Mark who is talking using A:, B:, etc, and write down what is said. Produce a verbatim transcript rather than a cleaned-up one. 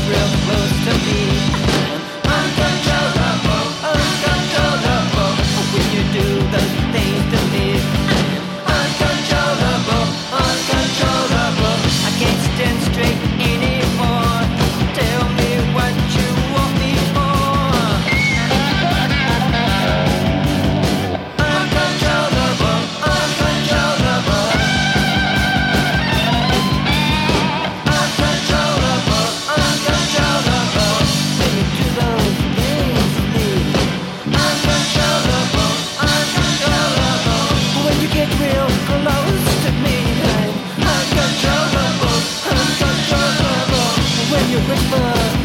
A: real close to me. Uncontrollable, uncontrollable. When you do those things to me. Uncontrollable, uncontrollable. I can't stand straight anymore. Tell me what you want me for. Uncontrollable, uncontrollable. Uncontrollable, uncontrollable. When you do those things to me. Uncontrollable, uncontrollable. When you get real close to me. Uncontrollable, uncontrollable. When you whisper